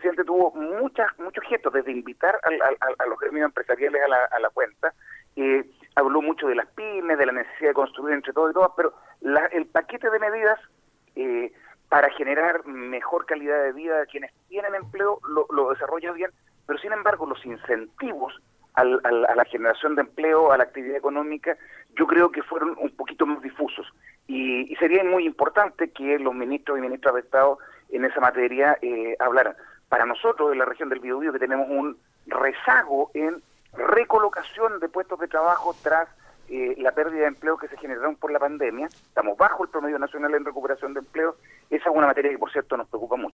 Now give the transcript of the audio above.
presidente tuvo muchos gestos, desde invitar a los gremios empresariales a la cuenta, habló mucho de las pymes, de la necesidad de construir entre todos y todas, pero el paquete de medidas para generar mejor calidad de vida de quienes tienen empleo lo desarrolla bien, pero sin embargo los incentivos a la generación de empleo, a la actividad económica, yo creo que fueron un poquito más difusos. Y sería muy importante que los ministros y ministras de Estado en esa materia hablaran. Para nosotros, en la región del Biobío, que tenemos un rezago en recolocación de puestos de trabajo tras la pérdida de empleo que se generaron por la pandemia, estamos bajo el promedio nacional en recuperación de empleo, esa es una materia que, por cierto, nos preocupa mucho.